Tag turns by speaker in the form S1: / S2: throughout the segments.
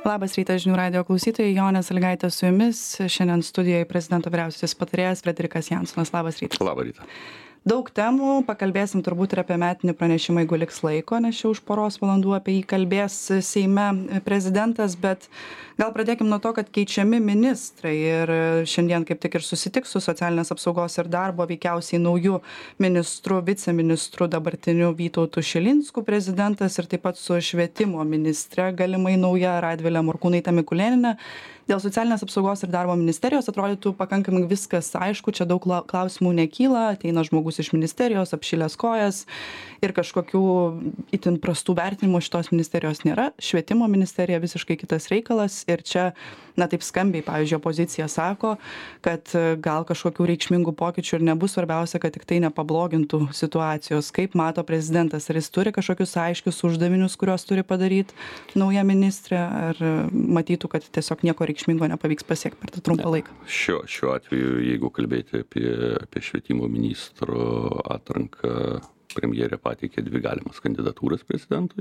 S1: Labas rytas žinių radijo klausytojai, Jonė Sąlygaitė su jumis. Šiandien studijoje prezidento vyriausiasis patarėjas Frederikas Jansonas. Labas rytas.
S2: Labą rytą.
S1: Daug temų, pakalbėsim turbūt ir apie metinį pranešimą, jeigu liks laiko, nes čia už poros valandų apie jį kalbės Seime prezidentas, bet gal pradėkim nuo to, kad keičiami ministrai ir šiandien kaip tik ir susitiks su socialinės apsaugos ir darbo veikiausiai naujų ministrų, viceministrų dabartiniu Vytautu Šilinsku prezidentas ir taip pat su švietimo ministre galimai nauja Radvilė Morkūnaitė Mikulėnienė. Dėl socialinės apsaugos ir darbo ministerijos atrodytų pakankamai viskas aišku, čia daug klausimų nekyla, ateina žmogus iš ministerijos, apšilęs kojas ir kažkokių itin prastų vertinimų šitos ministerijos nėra. Švietimo ministerija visiškai kitas reikalas ir čia, na taip skambiai, pavyzdžiui, opozicija sako, kad gal kažkokių reikšmingų pokyčių ir nebus, svarbiausia, kad tik tai nepablogintų situacijos. Kaip mato prezidentas, ar jis turi kažkokius aiškius uždavinius, kuriuos turi padaryti nauja ministrė, ar matytų, kad tiesiog nieko reikšmingo nepavyks pasiekti per tą trumpą laiką?
S2: Šiuo atveju, jeigu kalbėti apie švietimo ministro atranką, premjerė pateikė dvi galimas kandidatūras prezidentui.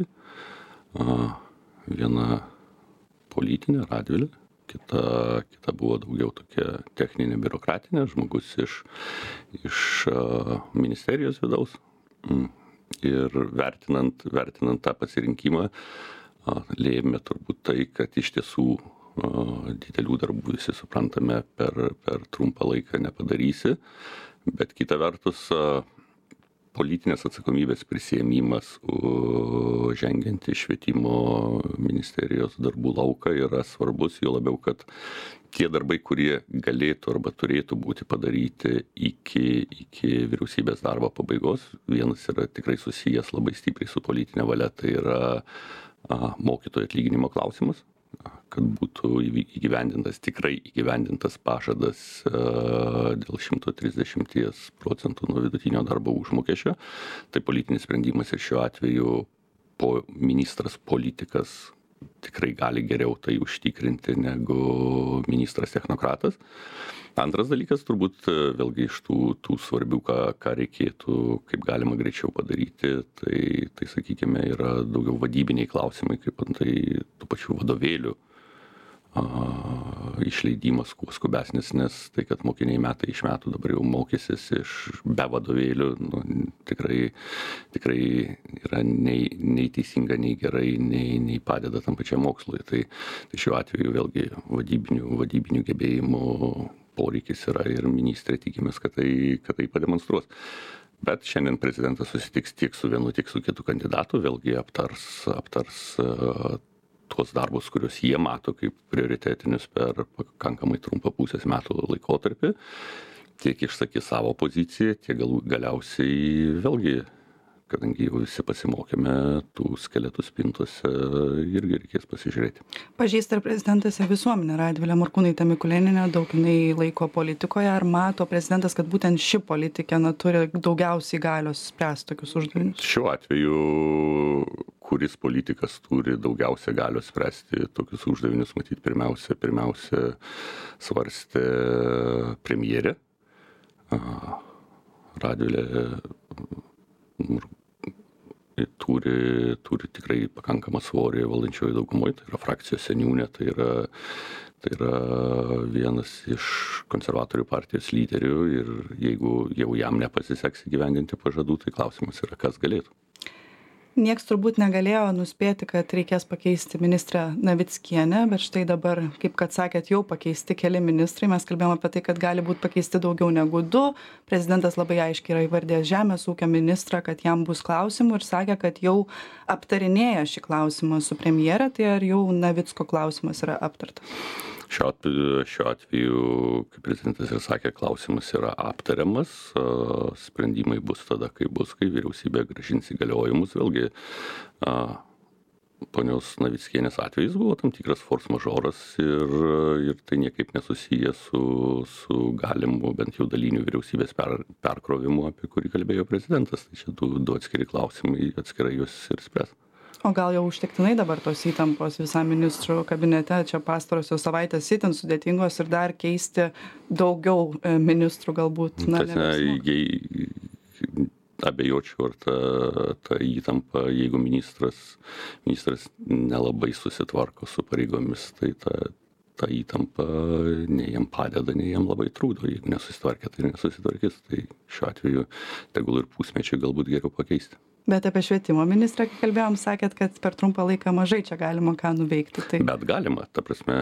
S2: Viena politinė, Radvilė, kita buvo daugiau tokia techninė, biurokratinė, žmogus iš ministerijos vidaus. Ir vertinant tą pasirinkimą, lėmė turbūt tai, kad iš tiesų didelių darbų visi suprantame per trumpą laiką nepadarysi, bet kita vertus politinės atsakomybės prisiėmimas žengiant į švietimo ministerijos darbų lauką yra svarbus, jo labiau, kad tie darbai, kurie galėtų arba turėtų būti padaryti iki vyriausybės darbo pabaigos, vienas yra tikrai susijęs labai stipriai su politinė valia, tai yra mokytojų atlyginimo klausimas, kad būtų tikrai įgyvendintas pažadas dėl 130% nuo vidutinio darbo užmokesčio. Tai politinis sprendimas ir šiuo atveju ministras politikas tikrai gali geriau tai užtikrinti negu ministras technokratas. Antras dalykas, turbūt vėlgi iš tų svarbių, ką reikėtų kaip galima greičiau padaryti, tai sakykime, yra daugiau vadybiniai klausimai, kaip antai tų pačių vadovėlių išleidimas kuo skubesnis, nes tai, kad mokiniai metai iš metų dabar jau mokysis be vadovėlių, tikrai yra nei teisinga, nei gerai, nei padeda tam pačiam mokslui. Tai šiuo atveju vėlgi vadybinių gebėjimų poreikis yra ir ministrė tikimės, kad tai pademonstruos. Bet šiandien prezidentas susitiks tiek su vienu, tiek su kitu kandidatu, vėlgi aptars tuos darbus, kuriuos jie mato kaip prioritetinius per pakankamai trumpą pusės metų laikotarpį, tiek išsakys savo poziciją, tiek galiausiai vėlgi, kadangi jau visi pasimokėme, tų skeletų spintose irgi reikės pasižiūrėti.
S1: Pažįsta ir prezidentas ir visuomenė Radvilė Morkūnaitė Mikulėnienė, daug jinai laiko politikoje. Ar mato prezidentas, kad būtent ši politikė turi daugiausiai galios spręsti tokius uždavinius?
S2: Šiuo atveju, kuris politikas turi daugiausia galios spręsti tokius uždavinius, matyt, pirmiausia svarstė premjerė. Radvilė turi tikrai pakankamą svorį valdančioje daugumoje, tai yra frakcijos seniūnė, tai yra vienas iš konservatorių partijos lyderių ir jeigu jau jam nepasiseks įgyvendinti pažadų, tai klausimas yra, kas galėtų.
S1: Nieks turbūt negalėjo nuspėti, kad reikės pakeisti ministrę Navickienę, bet štai dabar, kaip kad sakėt, jau pakeisti keli ministrai. Mes kalbėjome apie tai, kad gali būti pakeisti daugiau negu 2. Prezidentas labai aiškiai yra įvardėjęs žemės ūkio ministrą, kad jam bus klausimų ir sakė, kad jau aptarinėja šį klausimą su premjere, tai ar jau Navicko klausimas yra aptartas?
S2: Šiuo atveju, kaip prezidentas ir sakė, klausimas yra aptariamas, sprendimai bus tada, kai vyriausybė grąžins įgaliojimus. Vėlgi, ponios Navickienės atvejis buvo tam tikras force majoras ir tai niekaip nesusiję su galimu bent jau daliniu vyriausybės perkrovimu, apie kurį kalbėjo prezidentas. Tai čia du atskiri klausimai, atskirai juos ir spręs.
S1: O gal jau užtektinai dabar tos įtampos visam ministrų kabinete, čia pastarosios savaitės itin sudėtingos ir dar keisti daugiau ministrų galbūt?
S2: abejočiau, ar ta įtampa, jeigu ministras nelabai susitvarko su pareigomis, tai ta įtampa nei jam padeda, nei jam labai trūdo. Jeigu nesusitvarkė, tai nesusitvarkys. Tai šiuo atveju tegul ir pusmečiai galbūt geriau pakeisti.
S1: Bet apie švietimo ministrą, kai kalbėjom, sakėt, kad per trumpą laiką mažai čia galima ką nuveikti. Tai...
S2: Bet galima, ta prasme,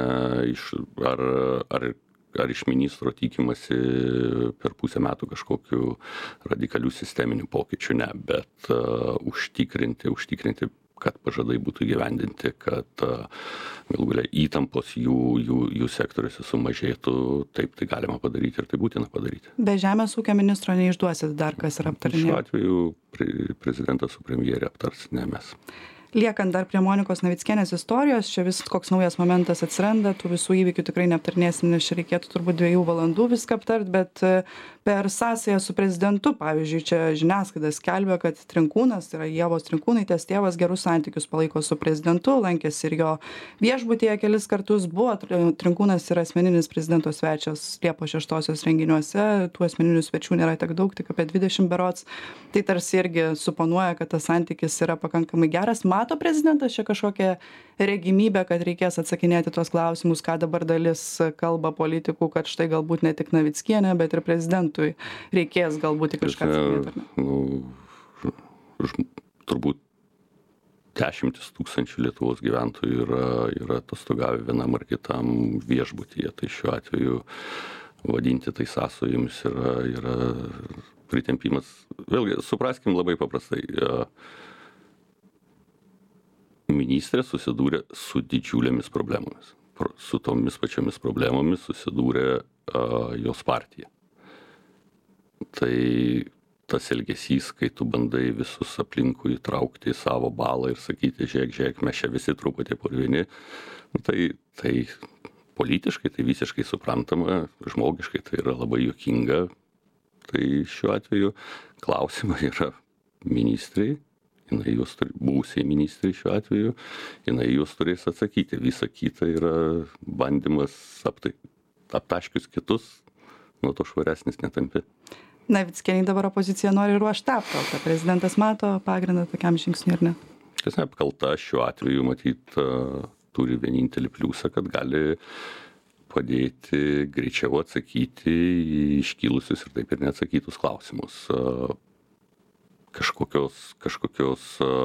S2: ar iš ministro tikimasi per pusę metų kažkokių radikalių sisteminių pokyčių, ne, bet užtikrinti, kad pažadai būtų įgyvendinti, kad galų gale įtampos jų sektoriuose sumažėtų, taip tai galima padaryti ir tai būtina padaryti.
S1: Be žemės ūkio ministro neišduosit dar, kas yra aptarinėjama?
S2: Šiuo atveju prezidentas su premjere aptars, ne mes.
S1: Liekant dar prie Monikos Navickienės istorijos, čia vis koks naujas momentas atsiranda, tų visų įvykių tikrai neaptarnėsim, nes čia reikėtų turbūt 2 valandų viską aptart, bet per sąsają su prezidentu, pavyzdžiui, čia žiniasklaida skelbia, kad Trinkūnas, tai yra Ievos Trinkūnaitės tėvas, gerus santykius palaiko su prezidentu, lankėsi ir jo viešbutyje kelis kartus, buvo Trinkūnas yra asmeninis prezidento svečias Liepos 6-osios renginiuose, tų asmeninių svečių nėra tiek daug, tik apie 20 berods, tai tarsi irgi suponuoja, kad tas santykis yra pakankamai geras. Mato prezidentas čia kažkokią regimybę, kad reikės atsakinėti tuos klausimus, ką dabar dalis kalba politikų, kad štai galbūt ne tik Navickienė, bet ir prezidentui reikės galbūt į kažką atsakyti?
S2: Turbūt 10 000 Lietuvos gyventojų yra atostogavę vienam ar kitam viešbutyje, tai šiuo atveju vadinti tai sąsojomis yra pritempimas. Vėlgi, supraskim labai paprastai. Ministrė susidūrė su didžiulėmis problemomis. Su tomis pačiomis problemomis susidūrė jos partija. Tai tas elgesys, kai tu bandai visus aplinkui įtraukti į savo balą ir sakyti, žiūrėk, mes čia visi truputį purvini, tai politiškai tai visiškai suprantama, žmogiškai tai yra labai juokinga. Tai šiuo atveju klausimai yra ministrai, buvusiai ministrai šiuo atveju, jinai juos turės atsakyti. Visa kita yra bandymas aptaškius kitus, nuo to švaresnis netampi.
S1: Navickienei dabar opozicija nori ruošti apkaltą. Prezidentas mato pagrindą tokiam žingsniui, ar ne?
S2: Tiesa, apkalta šiuo atveju matyt turi vienintelį pliusą, kad gali padėti greičiau atsakyti į iškilusius ir taip ir neatsakytus klausimus. Kažkokios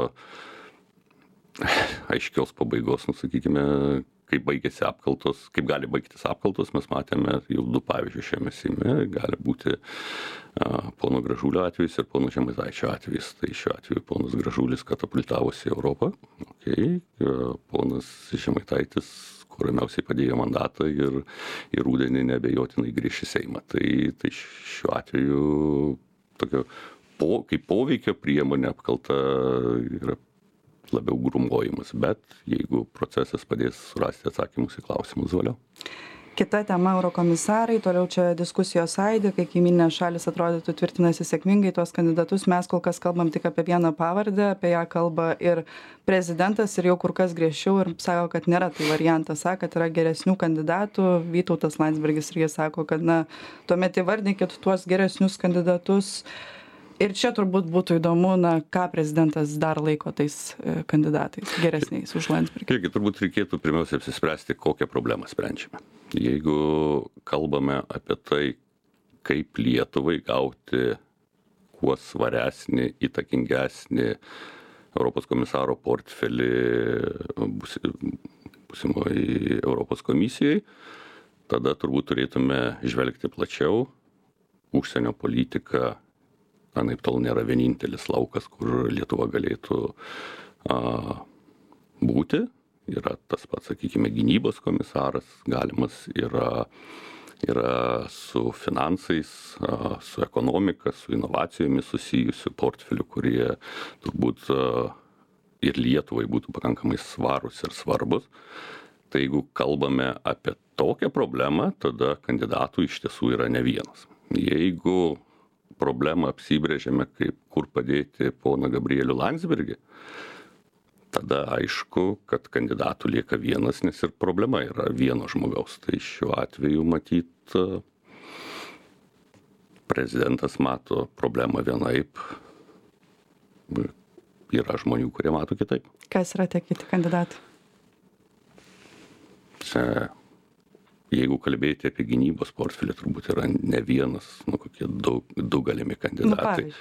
S2: aiškios pabaigos, sakykime, kaip baigėsi apkaltos, kaip gali baigtis apkaltos, mes matėme jau 2 pavyzdžius šiame Seime, gali būti pono Gražulio atvejis ir pono Žemaitaičio atvejis. Tai šiuo atveju ponas Gražulis katapultavosi į Europą, ponas Žemaitaitis kuo ramiausiai padėjo mandatą ir rudenį neabejotinai grįš į Seimą. Tai šiuo atveju tokio kaip poveikio priemonė apkalta yra labiau grūmojimas, bet jeigu procesas padės surasti atsakymus į klausimus, valio.
S1: Kita tema eurokomisarai, toliau čia diskusijos aidi, kai kaimyninės šalis atrodytų tvirtinasi sėkmingai tuos kandidatus, mes kol kas kalbam tik apie vieną pavardę, apie ją kalba ir prezidentas ir jau kur kas griežčiau ir sako, kad nėra tai variantas, sako, kad yra geresnių kandidatų, Vytautas Landsbergis irgi sako, kad tuomet įvardinkit tuos geresnius kandidatus. Ir čia turbūt būtų įdomu, ką prezidentas dar laiko tais kandidatais geresniais už Landsbergį.
S2: Irgi turbūt reikėtų pirmiausia apsispręsti, kokią problemą sprendžiame. Jeigu kalbame apie tai, kaip Lietuvai gauti kuo svaresnį, įtakingesnį Europos komisaro portfelį būsimoji Europos komisijai, tada turbūt turėtume žvelgti plačiau. Užsienio politika anaiptol nėra vienintelis laukas, kur Lietuva galėtų būti. Yra tas pats, sakykime, gynybos komisaras, galimas yra su finansais, su ekonomika, su inovacijomis susijusių portfelių, kurie turbūt ir Lietuvai būtų pakankamai svarūs ir svarbus. Tai jeigu kalbame apie tokią problemą, tada kandidatų iš tiesų yra ne vienas. Jeigu problemą apsibrėžiame, kaip kur padėti poną Gabrielių Landsbergį, tada aišku, kad kandidatų lieka vienas, nes ir problema yra vieno žmogaus. Tai šiuo atveju matyt prezidentas mato problemą vienaip, yra žmonių, kurie mato kitaip.
S1: Kas yra tie kiti kandidatai?
S2: Jeigu kalbėti apie gynybos portfelį, turbūt yra ne vienas, kokie du galimi kandidatai.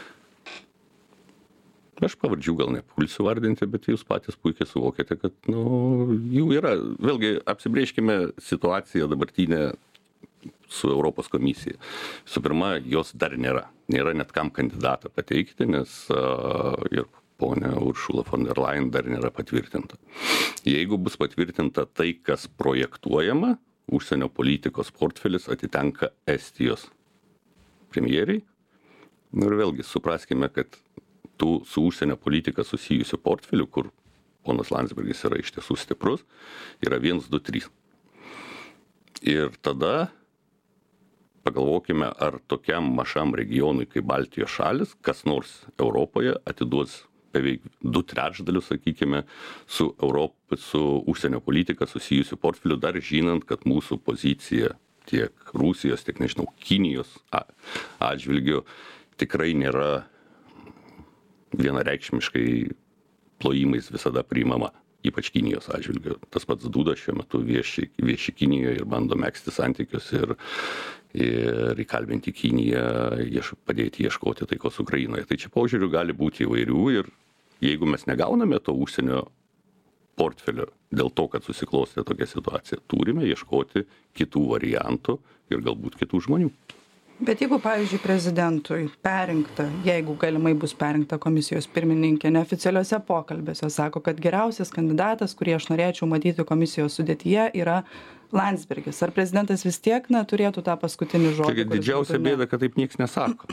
S2: Aš pavardžių gal nepulsiu vardinti, bet jūs patys puikiai suvokėte, kad jų yra. Vėlgi, apsibrėžkime situaciją dabartinę su Europos komisija. Visų pirma, jos dar nėra. Nėra net kam kandidatą pateikti, nes ir ponia Ursula von der Leyen dar nėra patvirtinta. Jeigu bus patvirtinta tai, kas projektuojama, užsienio politikos portfelis atitenka Estijos premjeriai. Ir vėlgi supraskime, kad tų su užsienio politika susijusių portfelių, kur ponas Landsbergis yra iš tiesų stiprus, yra 1, 2, 3. Ir tada pagalvokime, ar tokiam mažam regionui kaip Baltijos šalis, kas nors Europoje atiduos beveik 2/3, sakykime, su užsienio politika susijusių portfelių, dar žinant, kad mūsų pozicija tiek Rusijos, tiek, nežinau, Kinijos atžvilgiu tikrai nėra vienareikšmiškai plojimais visada priimama, ypač Kinijos atžvilgiu. Tas pats Duda šiuo metu vieši Kinijoje ir bando megzti santykius ir įkalbinti Kiniją, padėti ieškoti taikos Ukrainoje. Tai čia požiūrių gali būti įvairių ir jeigu mes negauname to užsienio portfelio dėl to, kad susiklostė tokia situacija, turime ieškoti kitų variantų ir galbūt kitų žmonių.
S1: Bet jeigu, pavyzdžiui, prezidentui perrinkta, jeigu galimai bus perrinkta komisijos pirmininkė, neoficialiuose pokalbėse sako, kad geriausias kandidatas, kurį aš norėčiau matyti komisijos sudėtyje, yra Landsbergis. Ar prezidentas vis tiek turėtų tą paskutinį žodį?
S2: Taigi didžiausia bėda, kad taip nieks nesako.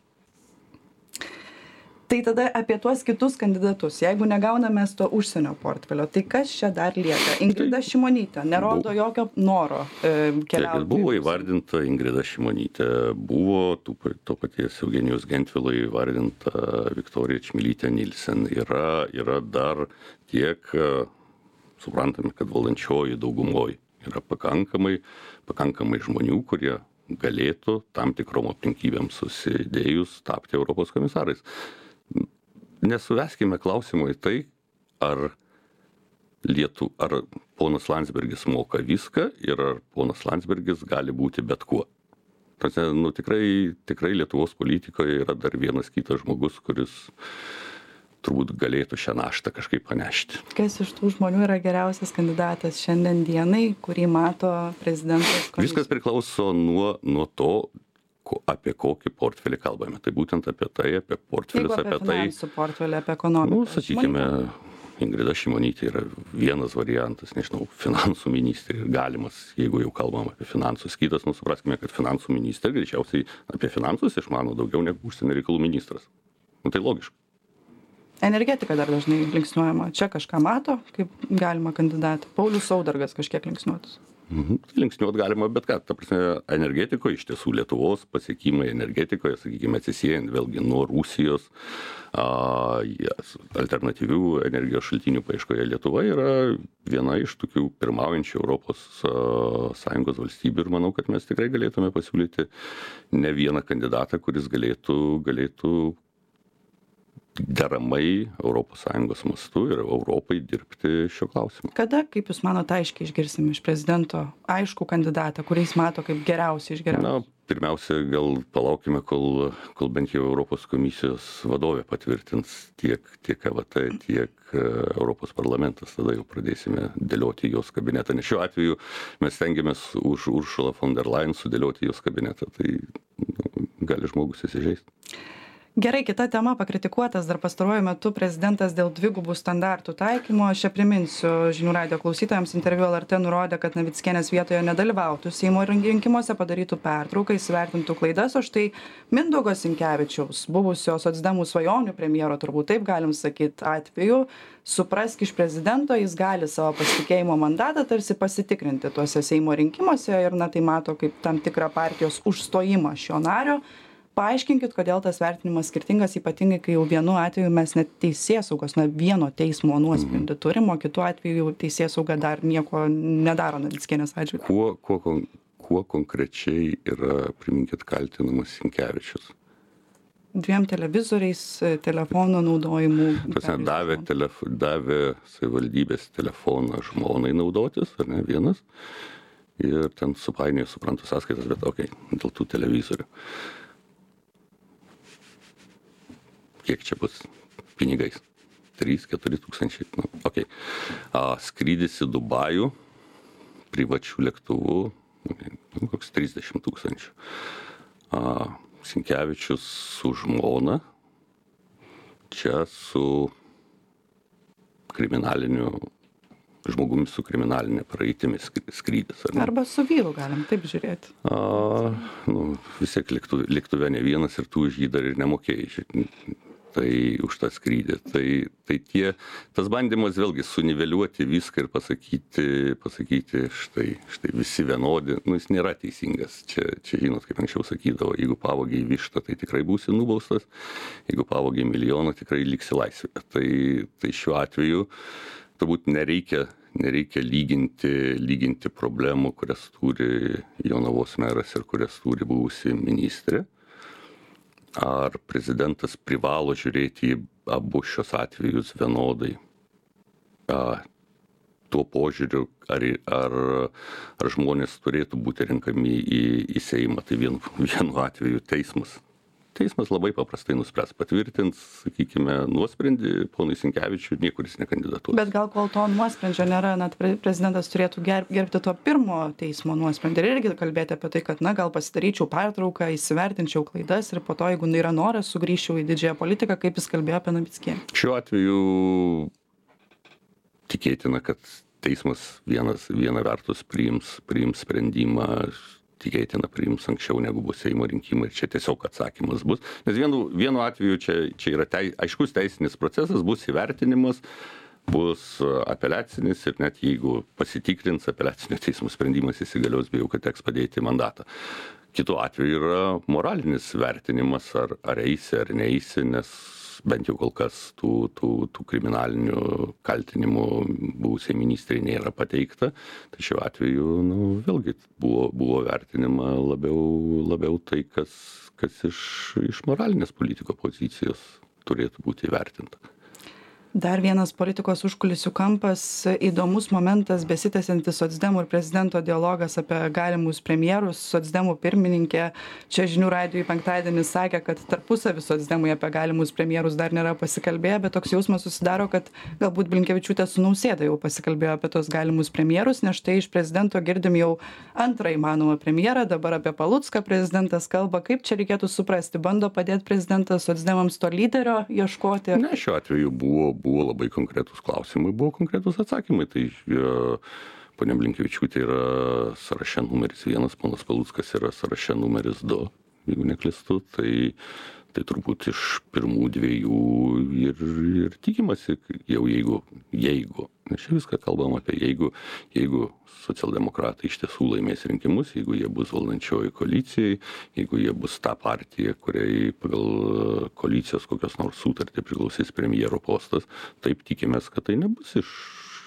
S1: Tai tada apie tuos kitus kandidatus, jeigu negauname to užsienio portfelio, tai kas čia dar lieka? Ingrida Šimonytė nerodo jokio noro keliauti.
S2: Buvo įvardinta Ingrida Šimonytė, buvo to paties Eugenijus Gentvilo įvardinta Viktorija Čmilytė Nilsen. Yra dar tiek, suprantame, kad valdančioji daugumoji yra pakankamai žmonių, kurie galėtų tam tikrom aplinkybėm susidėjus tapti Europos komisarais. Nesuveskime klausimo į tai, ar ponas Landsbergis moka viską ir ar ponas Landsbergis gali būti bet kuo. Tikrai Lietuvos politikoje yra dar vienas kitas žmogus, kuris turbūt galėtų šią naštą kažkaip panešti.
S1: Kas iš tų žmonių yra geriausias kandidatas šiandien dienai, kurį mato prezidentas?
S2: Viskas priklauso nuo to, apie kokį portfelį kalbame. Tai būtent apie portfelius, apie tai.
S1: Finansų portfelį, apie ekonomiką.
S2: Sakykime, Ingrida Šimonytė yra vienas variantas, nežinau, finansų ministrė galimas, jeigu jau kalbam apie finansus. Kitas, supraskime, kad finansų ministrė greičiausiai apie finansus išmano daugiau negu užsienio reikalų ministras. Tai logiška.
S1: Energetika dar dažnai linksniuojama. Čia kažką mato, kaip galima kandidatą. Paulius Saudargas kažkiek linksniuotas.
S2: Linksniuot galima bet ką. Ta prasme, energetikoje iš tiesų Lietuvos pasiekimai energetikoje, sakykime, atsisiejant vėlgi nuo Rusijos, alternatyvių energijos šaltinių paieškoje Lietuva yra viena iš tokių pirmaujančių Europos Sąjungos valstybių ir manau, kad mes tikrai galėtume pasiūlyti ne vieną kandidatą, kuris galėtų deramai ES mastu ir Europai dirbti šio klausimu.
S1: Kada, kaip Jūs manote, aiškiai išgirsim iš prezidento aišku kandidatą, kuriais mato kaip geriausiai iš geriausių?
S2: Pirmiausia, gal palaukime, kol bent jau Europos komisijos vadovė patvirtins tiek EVT, tiek Europos parlamentas, tada jau pradėsime dėlioti jos kabinetą. Nes šiuo atveju mes stengiamės už Ursula von der Leyen sudėlioti jos kabinetą, tai gali žmogus įsižeisti.
S1: Gerai, kita tema, pakritikuotas dar pastaruoju metu prezidentas dėl dvigubų standartų taikymo. Aš čia priminsiu žinių radijo klausytojams, interviu LRT nurodė, kad Navickienės vietoje nedalyvautų Seimo rinkimuose, padarytų pertrauką, įsivertintų klaidas, o štai Mindaugo Sinkevičiaus, buvusio socdemų svajonių premjero, turbūt taip galim sakyti, atveju, suprask iš prezidento, jis gali savo pasitikėjimo mandatą tarsi pasitikrinti tuose Seimo rinkimuose ir tai mato kaip tam tikrą partijos užstojimą šio nario. Paaiškinkit, kodėl tas vertinimas skirtingas, ypatingai, kai jau vienu atveju mes net teisėsaugos, vieno teismo nuosprendį turim, o kitu atveju teisėsauga dar nieko nedaro Navickienės atžvilgiu.
S2: Kuo konkrečiai yra, priminkit, kaltinamas Sinkevičius?
S1: 2 televizoriais, telefono naudojimu.
S2: Davė savivaldybės telefoną žmonai naudotis, ar ne, vienas. Ir ten supainiojo, suprantu, sąskaitas, bet okei, dėl tų televizorių. Kiek čia bus pinigais? 3-4 tūkstančiai, nu, okei. Skrydis į Dubajų privačių lėktuvų, koks 30 tūkstančių. Sinkevičius su žmona, čia su kriminaliniu žmogumi su kriminalinė praeitimi skrydis.
S1: Arba su vyru galim taip žiūrėti.
S2: Vis tiek lėktuve ne vienas ir tu už jį dar ir nemokėjai. Tai už tą skrydį. Tai tas bandymas vėlgi suniveliuoti viską ir pasakyti štai visi vienodi, jis nėra teisingas. Čia žinot, kaip anksčiau sakydavo, jeigu pavogiai vištą, tai tikrai būsi nubaustas, jeigu pavogiai milijoną, tikrai liksi laisvėje. Tai šiuo atveju turbūt nereikia lyginti problemų, kurias turi Jonavos meras ir kurias turi buvusi ministrė. Ar prezidentas privalo žiūrėti į abu šios atvejus vienodai? Tuo požiūriu, ar žmonės turėtų būti renkami į Seimą, tai vienu atveju Teismas labai paprastai nuspręs, patvirtins, sakykime, nuosprendį ponui Sinkevičiui, niekur jis nekandidatuos.
S1: Bet gal kol to nuosprendžio nėra, prezidentas turėtų gerbti to pirmo teismo nuosprendį ir irgi kalbėti apie tai, kad, gal pasidaryčiau pertrauką, įsivertinčiau klaidas ir po to, jeigu yra noras, sugrįžčiau į didžiąją politiką, kaip jis kalbėjo apie Navickienę.
S2: Šiuo atveju tikėtina, kad teismas viena vertus priims sprendimą, tikėtina priims anksčiau negu bus Seimo rinkimai ir čia tiesiog atsakymas bus. Nes vienu atveju čia yra aiškus teisinis procesas, bus įvertinimas, bus apeliacinis ir net jeigu pasitikrins apeliacinio teismo sprendimas įsigalios, bijau, kad teks padėti mandatą. Kitu atveju yra moralinis vertinimas, ar eisi ar neeisi, nes bent jau kol kas tų kriminalinių kaltinimų buvusiai ministrei nėra pateikta. Tai šiuo atveju, vėlgi buvo vertinima labiau tai, kas iš moralinės politiko pozicijos turėtų būti įvertinta.
S1: Dar vienas politikos užkulisių kampas, įdomus momentas, besitęsiantis socdemų ir prezidento dialogas apie galimus premjerus. Socdemų pirmininkė čia žinių radijui penktadienį sakė, kad tarpusavy socdemai apie galimus premjerus dar nėra pasikalbėję, bet toks jausmas susidaro, kad galbūt Blinkevičiūtė su Nausėda jau pasikalbėjo apie tos galimus premjerus, nes štai iš prezidento girdim jau antrą įmanomą premjerą, dabar apie Palucką prezidentas kalba. Kaip čia reikėtų suprasti? Bando padėti prezidentas socdemams to lyderio ieškoti?
S2: Ne, šiuo atveju buvo labai konkretūs klausimai, buvo konkretūs atsakymai. Tai ponia Blinkevičiūtė yra sąraše numeris 1, ponas Paluckas yra sąraše numeris 2, jeigu neklystu. Tai turbūt iš pirmų dviejų ir tikimasi, jau jeigu, nes čia viską kalbam apie jeigu socialdemokratai iš tiesų laimės rinkimus, jeigu jie bus valdančioji koalicijai, jeigu jie bus ta partija, kuriai pagal koalicijos kokios nors sutartį priklausys premjero postas, taip tikimės, kad tai nebus iš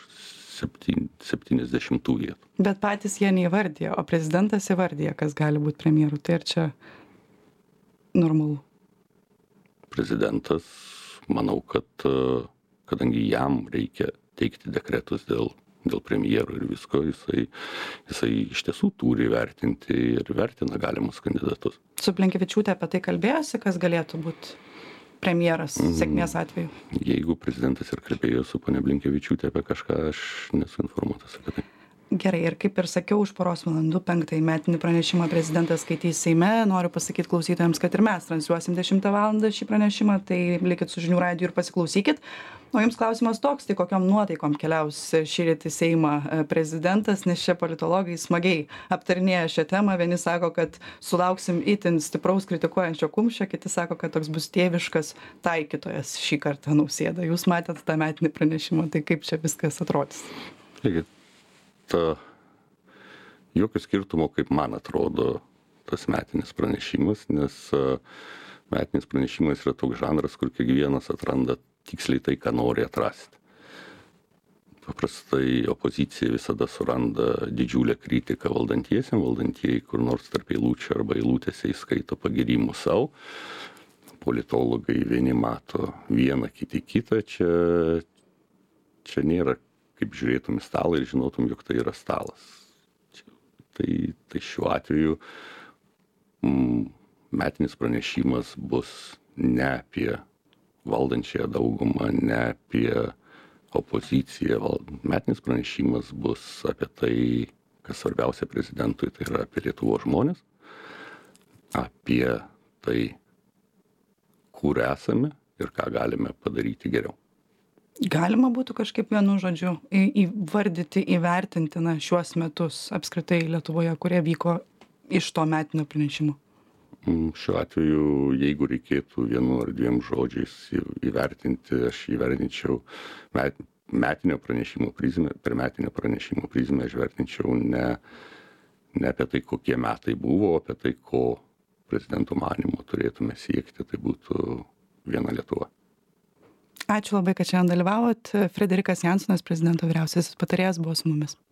S2: 70 vietų.
S1: Bet patys jie neįvardė, o prezidentas įvardė, kas gali būti premjeru. Tai ar čia normalu?
S2: Prezidentas, manau, kad kadangi jam reikia teikti dekretus dėl premjero ir visko, jisai iš tiesų turi vertinti ir vertina galimus kandidatus.
S1: Su Blinkevičiūtė apie tai kalbėjosi, kas galėtų būti premjeras sėkmės atveju?
S2: Jeigu prezidentas ir kalbėjo su ponia Blinkevičiūtė apie kažką, aš nesu informuotas apie tai.
S1: Gerai, ir kaip ir sakiau, už poros valandų 5. metinį pranešimą prezidentas skaitys Seime. Noriu pasakyti klausytojams, kad ir mes transliuosim 10 valandą šį pranešimą, tai likit su žinių radiju ir pasiklausykit. O jums klausimas toks, tai kokiom nuotaikom keliaus šįryt į Seimą prezidentas, nes čia politologai smagiai aptarinėja šią temą. Vieni sako, kad sulauksim itin stipraus kritikuojančio kumščio, kiti sako, kad toks bus tėviškas taikytojas šį kartą Nausėda. Jūs matėt tą metinį pranešimą, tai kaip čia viskas atrodys?
S2: Jokio skirtumo, kaip man atrodo tas metinis pranešimas, nes metinis pranešimas yra toks žanras, kur kiekvienas atranda tiksliai tai, ką nori atrasti. Paprastai opozicija visada suranda didžiulę kritiką valdantiesiems, valdantieji kur nors tarp eilučių arba eilutėse įskaito pagyrimų savo. politologai vieni mato vieną, kiti kitą, čia nėra kaip žiūrėtum į stalą ir žinotum, jog tai yra stalas. Tai šiuo atveju metinis pranešimas bus ne apie valdančiąją daugumą, ne apie opoziciją. Metinis pranešimas bus apie tai, kas svarbiausia prezidentui, tai yra apie Lietuvos žmonės, apie tai, kur esame ir ką galime padaryti geriau.
S1: Galima būtų kažkaip vienu žodžiu įvardyti, įvertinti šiuos metus apskritai Lietuvoje, kurie vyko iš to metinio pranešimo?
S2: Šiuo atveju, jeigu reikėtų vienu ar dviem žodžiais įvertinti, aš įvertinčiau metinio pranešimo prizmę, per metinio pranešimo prizmę aš vertinčiau ne apie tai, kokie metai buvo, o apie tai, ko prezidento manymu turėtume siekti, tai būtų viena Lietuva.
S1: Ačiū labai, kad šiandien dalyvavot. Frederikas Jansonas, prezidento vyriausiasis patarėjas, buvo su mumis.